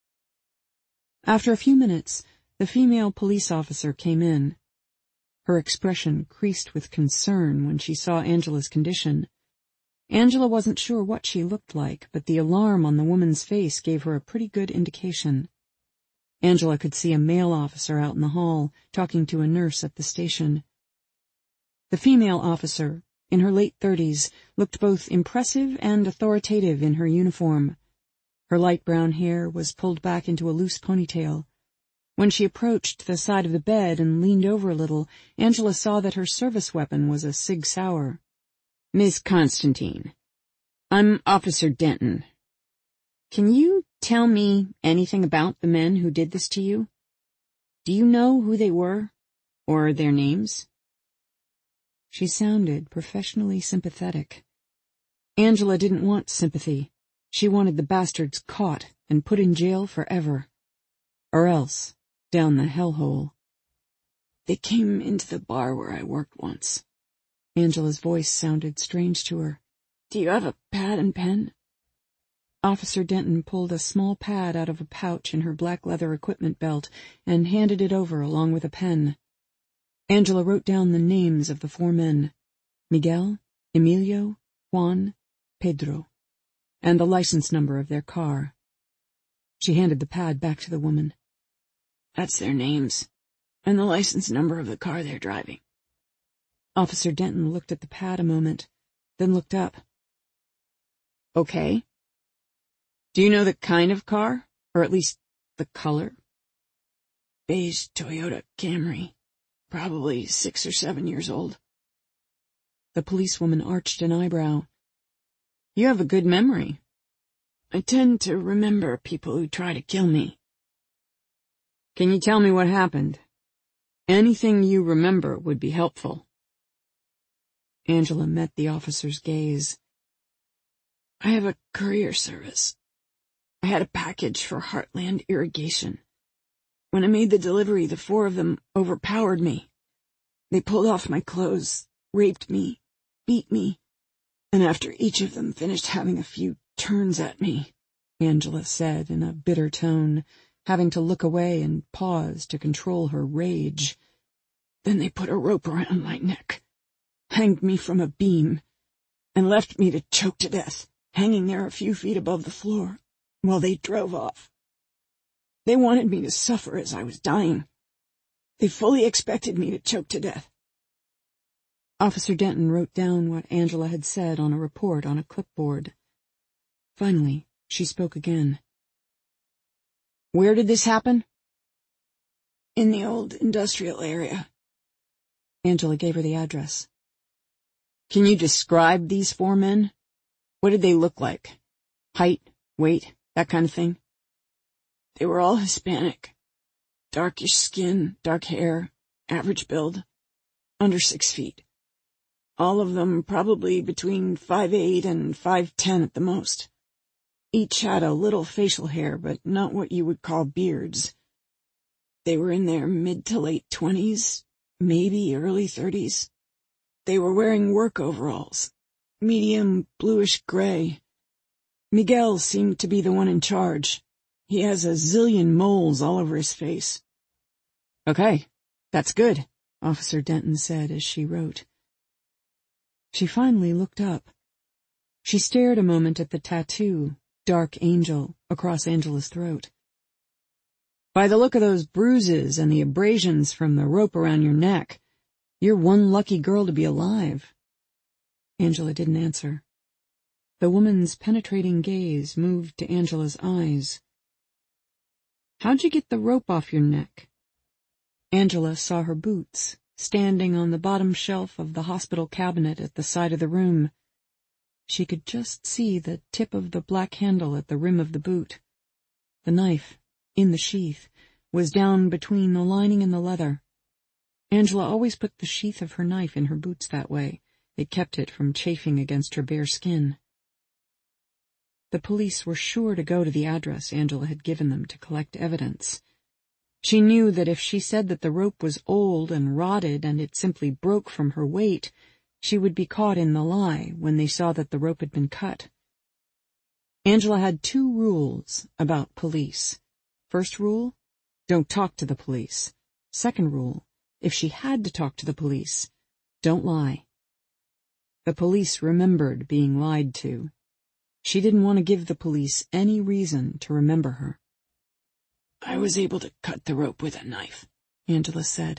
After a few minutes, the female police officer came in. Her expression creased with concern when she saw Angela's condition. Angela wasn't sure what she looked like, but the alarm on the woman's face gave her a pretty good indication. Angela could see a male officer out in the hall, talking to a nurse at the station. The female officer, in her late 30s, looked both impressive and authoritative in her uniform. Her light brown hair was pulled back into a loose ponytail. When she approached the side of the bed and leaned over a little, Angela saw that her service weapon was a Sig Sauer. "Miss Constantine, I'm Officer Denton. Can you tell me anything about the men who did this to you? Do you know who they were, or their names?" She sounded professionally sympathetic. Angela didn't want sympathy. She wanted the bastards caught and put in jail forever. Or else, down the hellhole. "They came into the bar where I worked once." Angela's voice sounded strange to her. "Do you have a pad and pen?" Officer Denton pulled a small pad out of a pouch in her black leather equipment belt and handed it over along with a pen. Angela wrote down the names of the 4 men, Miguel, Emilio, Juan, Pedro, and the license number of their car. She handed the pad back to the woman. "That's their names, and the license number of the car they're driving." Officer Denton looked at the pad a moment, then looked up. "Okay. Do you know the kind of car, or at least the color?" "Beige Toyota Camry, probably 6 or 7 years old." The policewoman arched an eyebrow. "You have a good memory." "I tend to remember people who try to kill me." "Can you tell me what happened? Anything you remember would be helpful." Angela met the officer's gaze. "I have a courier service. I had a package for Heartland Irrigation. When I made the delivery, the 4 of them overpowered me. They pulled off my clothes, raped me, beat me, and after each of them finished having a few turns at me," Angela said in a bitter tone, having to look away and pause to control her rage. "Then they put a rope around my neck, hanged me from a beam, and left me to choke to death, hanging there a few feet above the floor, while they drove off. They wanted me to suffer as I was dying. They fully expected me to choke to death." Officer Denton wrote down what Angela had said on a report on a clipboard. Finally, she spoke again. "Where did this happen?" "In the old industrial area." Angela gave her the address. "Can you describe these 4 men? What did they look like? Height, weight, that kind of thing?" "They were all Hispanic. Darkish skin, dark hair, average build, under 6 feet. All of them probably between 5'8" and 5'10" at the most. Each had a little facial hair, but not what you would call beards. They were in their mid to late 20s, maybe early 30s. They were wearing work overalls, medium bluish gray. Miguel seemed to be the one in charge. He has a zillion moles all over his face." "Okay, that's good," Officer Denton said as she wrote. She finally looked up. She stared a moment at the tattoo, Dark Angel, across Angela's throat. "By the look of those bruises and the abrasions from the rope around your neck, you're one lucky girl to be alive." Angela didn't answer. The woman's penetrating gaze moved to Angela's eyes. "How'd you get the rope off your neck?" Angela saw her boots, standing on the bottom shelf of the hospital cabinet at the side of the room. She could just see the tip of the black handle at the rim of the boot. The knife, in the sheath, was down between the lining and the leather. Angela always put the sheath of her knife in her boots that way. It kept it from chafing against her bare skin. The police were sure to go to the address Angela had given them to collect evidence. She knew that if she said that the rope was old and rotted and it simply broke from her weight, she would be caught in the lie when they saw that the rope had been cut. Angela had 2 rules about police. First rule, don't talk to the police. Second rule, if she had to talk to the police, don't lie. The police remembered being lied to. She didn't want to give the police any reason to remember her. "I was able to cut the rope with a knife," Angela said.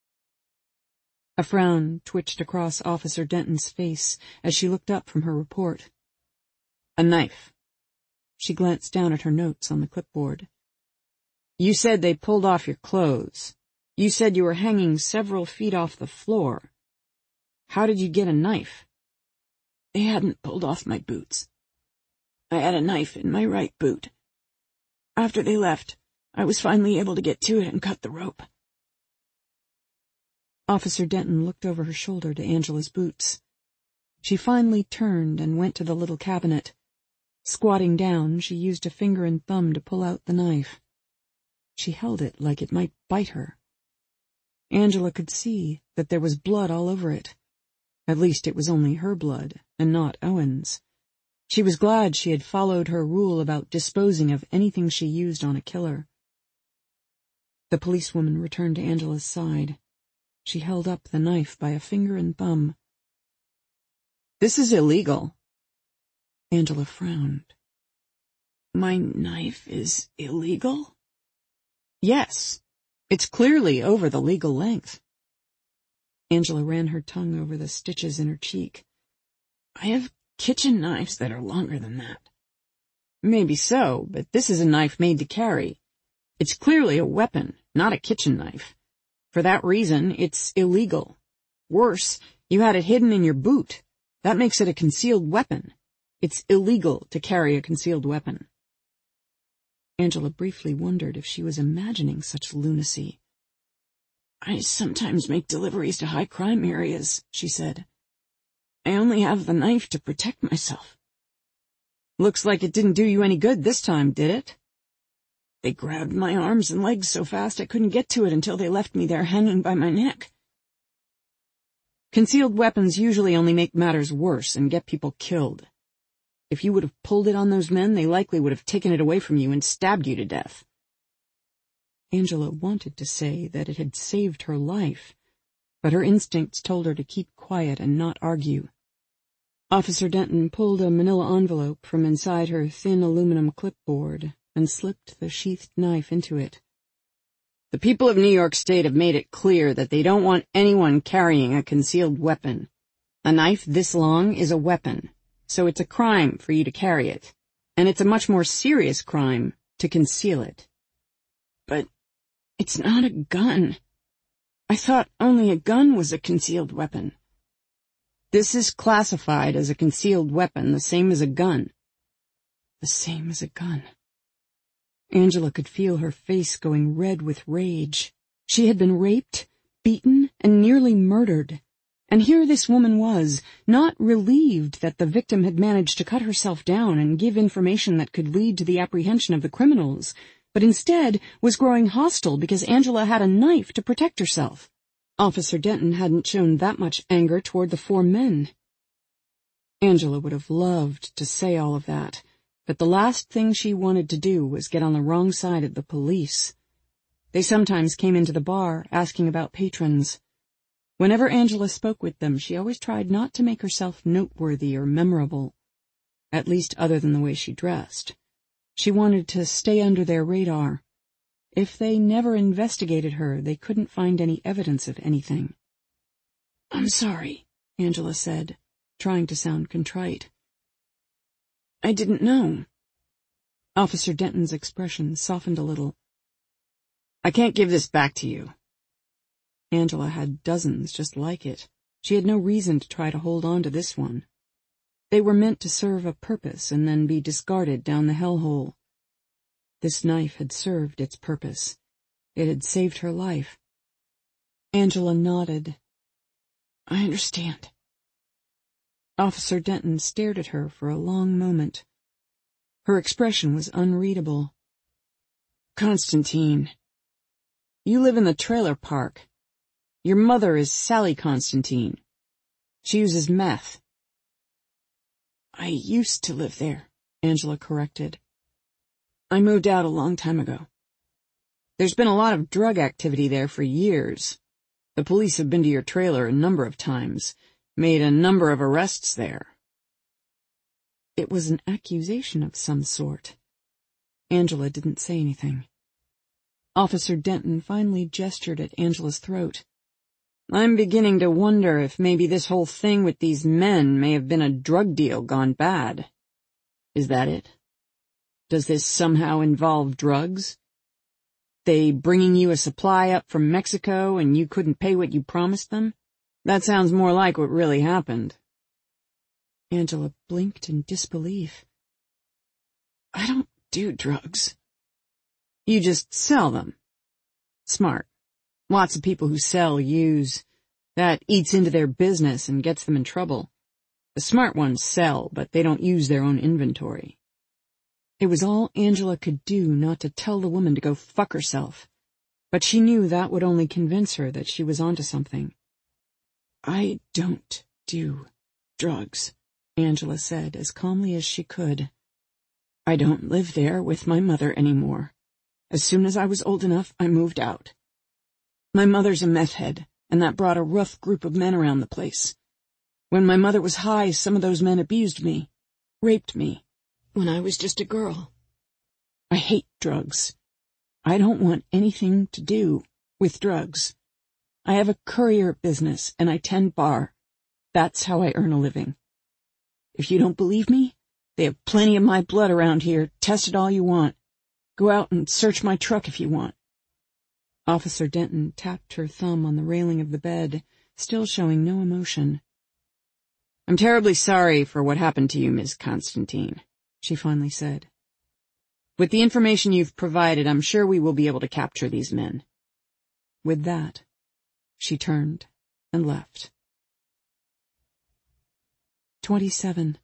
A frown twitched across Officer Denton's face as she looked up from her report. "A knife." She glanced down at her notes on the clipboard. "You said they pulled off your clothes. You said you were hanging several feet off the floor. How did you get a knife?" "They hadn't pulled off my boots. I had a knife in my right boot. After they left, I was finally able to get to it and cut the rope." Officer Denton looked over her shoulder to Angela's boots. She finally turned and went to the little cabinet. Squatting down, she used a finger and thumb to pull out the knife. She held it like it might bite her. Angela could see that there was blood all over it. At least it was only her blood, and not Owen's. She was glad she had followed her rule about disposing of anything she used on a killer. The policewoman returned to Angela's side. She held up the knife by a finger and thumb. "This is illegal." Angela frowned. "My knife is illegal?" "Yes. It's clearly over the legal length." Angela ran her tongue over the stitches in her cheek. "I have kitchen knives that are longer than that." "Maybe so, but this is a knife made to carry. It's clearly a weapon, not a kitchen knife. For that reason, it's illegal. Worse, you had it hidden in your boot. That makes it a concealed weapon. It's illegal to carry a concealed weapon." Angela briefly wondered if she was imagining such lunacy. "I sometimes make deliveries to high-crime areas," she said. "I only have the knife to protect myself." "Looks like it didn't do you any good this time, did it?" "They grabbed my arms and legs so fast I couldn't get to it until they left me there hanging by my neck." Concealed weapons usually only make matters worse and get people killed. If you would have pulled it on those men, they likely would have taken it away from you and stabbed you to death. Angela wanted to say that it had saved her life, but her instincts told her to keep quiet and not argue. Officer Denton pulled a manila envelope from inside her thin aluminum clipboard and slipped the sheathed knife into it. "The people of New York State have made it clear that they don't want anyone carrying a concealed weapon. A knife this long is a weapon, so it's a crime for you to carry it, and it's a much more serious crime to conceal it." "But it's not a gun. I thought only a gun was a concealed weapon." "This is classified as a concealed weapon, the same as a gun." The same as a gun. Angela could feel her face going red with rage. She had been raped, beaten, and nearly murdered. And here this woman was, not relieved that the victim had managed to cut herself down and give information that could lead to the apprehension of the criminals, but instead was growing hostile because Angela had a knife to protect herself. Officer Denton hadn't shown that much anger toward the 4 men. Angela would have loved to say all of that, but the last thing she wanted to do was get on the wrong side of the police. They sometimes came into the bar asking about patrons. Whenever Angela spoke with them, she always tried not to make herself noteworthy or memorable, at least other than the way she dressed. She wanted to stay under their radar. If they never investigated her, they couldn't find any evidence of anything. "I'm sorry," Angela said, trying to sound contrite. "I didn't know." Officer Denton's expression softened a little. "I can't give this back to you." Angela had dozens just like it. She had no reason to try to hold on to this one. They were meant to serve a purpose and then be discarded down the hellhole. This knife had served its purpose. It had saved her life. Angela nodded. "I understand." Officer Denton stared at her for a long moment. Her expression was unreadable. "Constantine, you live in the trailer park. Your mother is Sally Constantine. She uses meth." "I used to live there," Angela corrected. "I moved out a long time ago." "There's been a lot of drug activity there for years. The police have been to your trailer a number of times. made a number of arrests there." It was an accusation of some sort. Angela didn't say anything. Officer Denton finally gestured at Angela's throat. "I'm beginning to wonder if maybe this whole thing with these men may have been a drug deal gone bad. Is that it? Does this somehow involve drugs? They bringing you a supply up from Mexico and you couldn't pay what you promised them? That sounds more like what really happened." Angela blinked in disbelief. "I don't do drugs. You just sell them. Smart. Lots of people who sell use. That eats into their business and gets them in trouble. The smart ones sell, but they don't use their own inventory." It was all Angela could do not to tell the woman to go fuck herself, but she knew that would only convince her that she was onto something. "I don't do drugs," Angela said as calmly as she could. "I don't live there with my mother anymore. As soon as I was old enough, I moved out. My mother's a meth head, and that brought a rough group of men around the place. When my mother was high, some of those men abused me, raped me, when I was just a girl. I hate drugs. I don't want anything to do with drugs. I have a courier business, and I tend bar. That's how I earn a living. If you don't believe me, they have plenty of my blood around here. Test it all you want. Go out and search my truck if you want." Officer Denton tapped her thumb on the railing of the bed, still showing no emotion. "I'm terribly sorry for what happened to you, Miss Constantine," she finally said. "With the information you've provided, I'm sure we will be able to capture these men." With that, she turned and left. 27.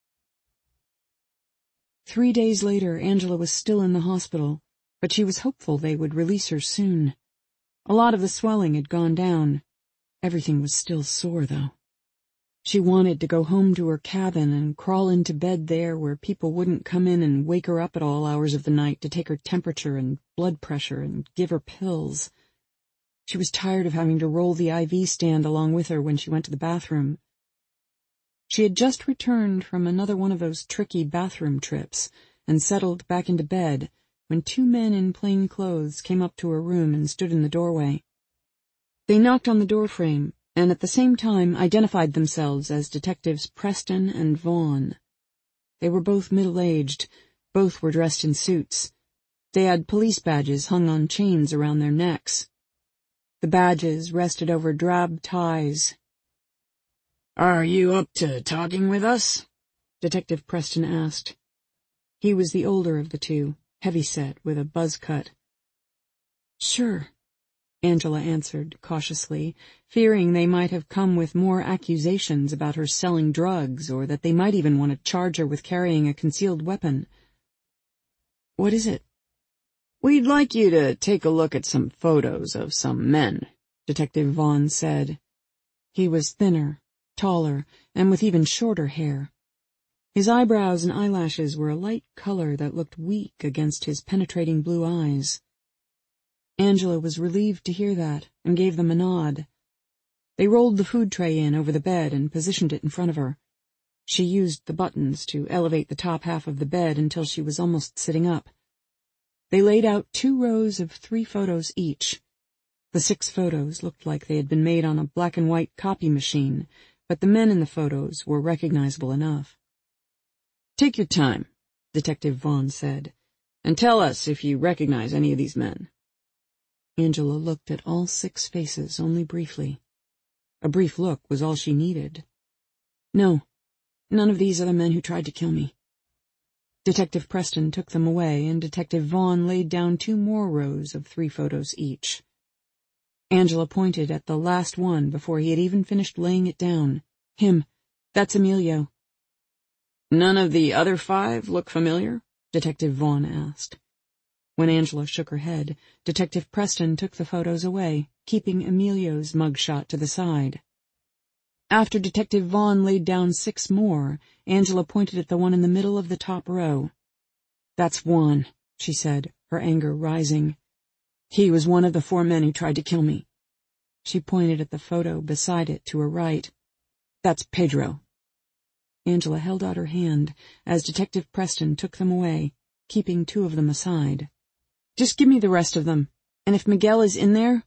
3 days later, Angela was still in the hospital, but she was hopeful they would release her soon. A lot of the swelling had gone down. Everything was still sore, though. She wanted to go home to her cabin and crawl into bed there where people wouldn't come in and wake her up at all hours of the night to take her temperature and blood pressure and give her pills. She was tired of having to roll the IV stand along with her when she went to the bathroom. She had just returned from another one of those tricky bathroom trips and settled back into bed when 2 men in plain clothes came up to her room and stood in the doorway. They knocked on the doorframe and at the same time identified themselves as Detectives Preston and Vaughn. They were both middle-aged. Both were dressed in suits. They had police badges hung on chains around their necks. The badges rested over drab ties. "Are you up to talking with us?" Detective Preston asked. He was the older of the two, heavyset with a buzz cut. "Sure," Angela answered cautiously, fearing they might have come with more accusations about her selling drugs or that they might even want to charge her with carrying a concealed weapon. "What is it?" "We'd like you to take a look at some photos of some men," Detective Vaughn said. He was thinner, taller, and with even shorter hair. His eyebrows and eyelashes were a light color that looked weak against his penetrating blue eyes. Angela was relieved to hear that and gave them a nod. They rolled the food tray in over the bed and positioned it in front of her. She used the buttons to elevate the top half of the bed until she was almost sitting up. They laid out 2 rows of 3 photos each. The 6 photos looked like they had been made on a black-and-white copy machine, but the men in the photos were recognizable enough. "Take your time," Detective Vaughn said, "and tell us if you recognize any of these men." Angela looked at all 6 faces only briefly. A brief look was all she needed. "No, none of these are the men who tried to kill me." Detective Preston took them away, and Detective Vaughn laid down 2 more rows of 3 photos each. Angela pointed at the last one before he had even finished laying it down. "Him. That's Emilio." "None of the other 5 look familiar?" Detective Vaughn asked. When Angela shook her head, Detective Preston took the photos away, keeping Emilio's mugshot to the side. After Detective Vaughn laid down 6 more, Angela pointed at the one in the middle of the top row. "That's Juan," she said, her anger rising. "He was one of the 4 men who tried to kill me." She pointed at the photo beside it to her right. That's Pedro." Angela held out her hand as Detective Preston took them away, keeping 2 of them aside. "Just give me the rest of them, and if Miguel is in there,